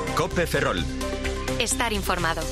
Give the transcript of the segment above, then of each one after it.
COPE Ferrol. Estar informado.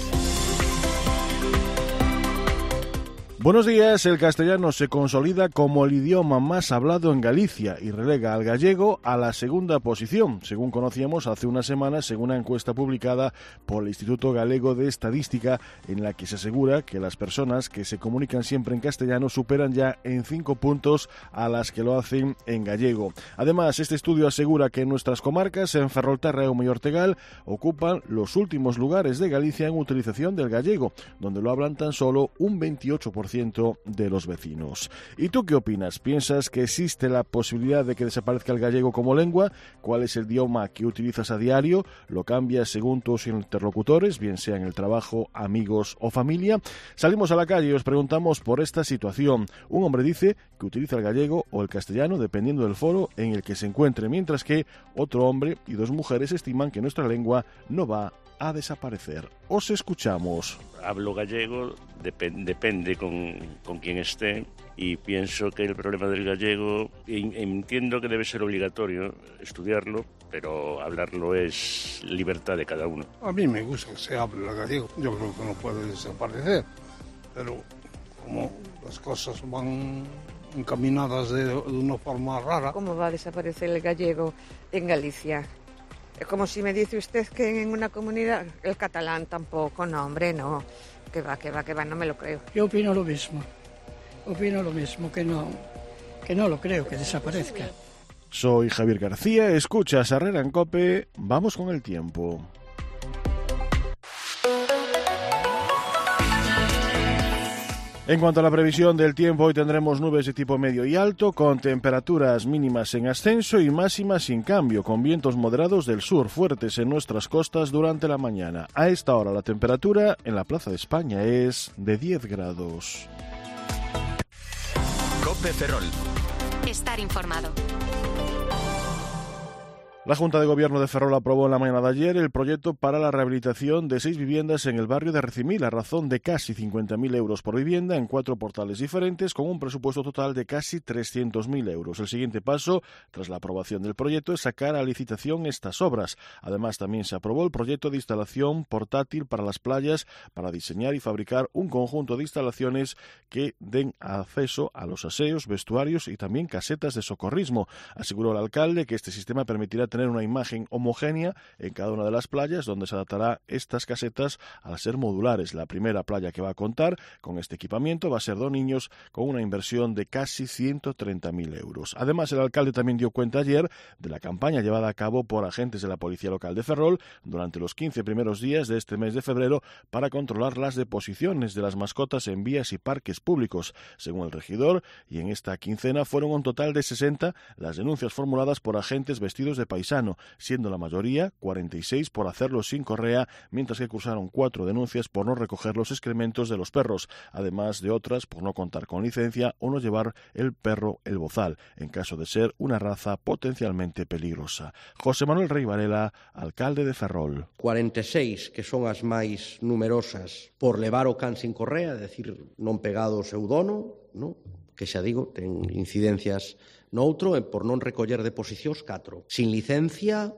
Buenos días. El castellano se consolida como el idioma más hablado en Galicia y relega al gallego a la segunda posición, según conocíamos hace unas semanas, según una encuesta publicada por el Instituto Galego de Estadística, en la que se asegura que las personas que se comunican siempre en castellano superan ya en 5 puntos a las que lo hacen en gallego. Además, este estudio asegura que en nuestras comarcas, en Ferrolterra e Ortegal, ocupan los últimos lugares de Galicia en utilización del gallego, donde lo hablan tan solo un 28% de los vecinos. ¿Y tú qué opinas? ¿Piensas que existe la posibilidad de que desaparezca el gallego como lengua? ¿Cuál es el idioma que utilizas a diario? ¿Lo cambias según tus interlocutores, bien sea en el trabajo, amigos o familia? Salimos a la calle y os preguntamos por esta situación. Un hombre dice que utiliza el gallego o el castellano dependiendo del foro en el que se encuentre, mientras que otro hombre y 2 mujeres estiman que nuestra lengua no va a desaparecer. Os escuchamos. Hablo gallego, depende con quién esté, y pienso que el problema del gallego, entiendo que debe ser obligatorio estudiarlo, pero hablarlo es libertad de cada uno. A mí me gusta que se hable el gallego, yo creo que no puede desaparecer, pero como las cosas van encaminadas de una forma rara. ¿Cómo va a desaparecer el gallego en Galicia? Es como si me dice usted que en una comunidad el catalán tampoco, no, hombre, no, que va, no me lo creo. Yo opino lo mismo, que no lo creo, que desaparezca. Soy Javier García, escuchas Herrera en COPE, vamos con el tiempo. En cuanto a la previsión del tiempo, hoy tendremos nubes de tipo medio y alto, con temperaturas mínimas en ascenso y máximas sin cambio, con vientos moderados del sur fuertes en nuestras costas durante la mañana. A esta hora la temperatura en la Plaza de España es de 10 grados. COPE Ferrol. Estar informado. La Junta de Gobierno de Ferrol aprobó en la mañana de ayer el proyecto para la rehabilitación de 6 viviendas en el barrio de Recimil, a razón de casi 50.000 euros por vivienda en 4 portales diferentes, con un presupuesto total de casi 300.000 euros. El siguiente paso, tras la aprobación del proyecto, es sacar a licitación estas obras. Además, también se aprobó el proyecto de instalación portátil para las playas, para diseñar y fabricar un conjunto de instalaciones que den acceso a los aseos, vestuarios y también casetas de socorrismo. Aseguró el alcalde que este sistema permitirá tener una imagen homogénea en cada una de las playas, donde se adaptará estas casetas al ser modulares. La primera playa que va a contar con este equipamiento va a ser Doniños, con una inversión de casi 130.000 euros. Además, el alcalde también dio cuenta ayer de la campaña llevada a cabo por agentes de la Policía Local de Ferrol durante los 15 primeros días de este mes de febrero para controlar las deposiciones de las mascotas en vías y parques públicos, según el regidor, y en esta quincena fueron un total de 60 las denuncias formuladas por agentes vestidos de paisano, siendo la mayoría, 46, por hacerlo sin correa, mientras que cursaron 4 denuncias por no recoger los excrementos de los perros, además de otras por no contar con licencia o no llevar el perro el bozal, en caso de ser una raza potencialmente peligrosa. José Manuel Rey Varela, alcalde de Ferrol. 46, que son as máis numerosas por levar o can sin correa, é dicir, non pegado o seu dono, non? Que xa digo, ten incidencias noutro, e por non recoller deposicións 4. Sin licencia,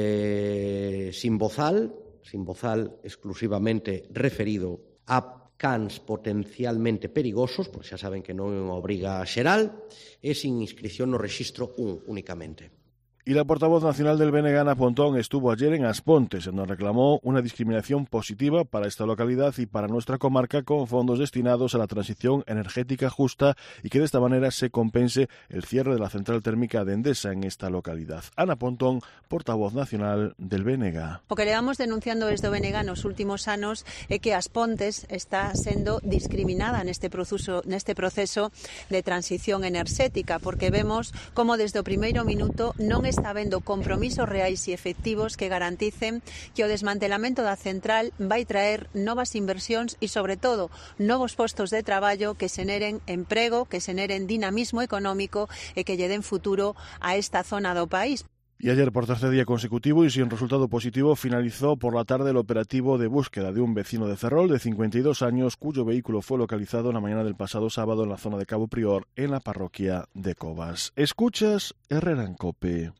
sin bozal exclusivamente referido a cans potencialmente perigosos, porque xa saben que non é unha obriga xeral, e sin inscripción no rexistro 1 únicamente. Y la portavoz nacional del BNG, Ana Pontón, estuvo ayer en Aspontes, en donde reclamó una discriminación positiva para esta localidad y para nuestra comarca, con fondos destinados a la transición energética justa, y que de esta manera se compense el cierre de la central térmica de Endesa en esta localidad. Ana Pontón, portavoz nacional del BNG. O que levamos denunciando desde o BNG nos últimos anos é que Aspontes está sendo discriminada neste proceso de transición enerxética, porque vemos como desde o primeiro minuto non está habendo compromisos reais e efectivos que garanticen que o desmantelamento da central vai traer novas inversións e, sobre todo, novos postos de traballo que xeneren emprego, que xeneren dinamismo económico e que lle den futuro a esta zona do país. Y ayer, por tercer día consecutivo y sin resultado positivo, finalizó por la tarde el operativo de búsqueda de un vecino de Ferrol de 52 años, cuyo vehículo fue localizado en la mañana del pasado sábado en la zona de Cabo Prior, en la parroquia de Cobas. Escuchas Herrera en COPE.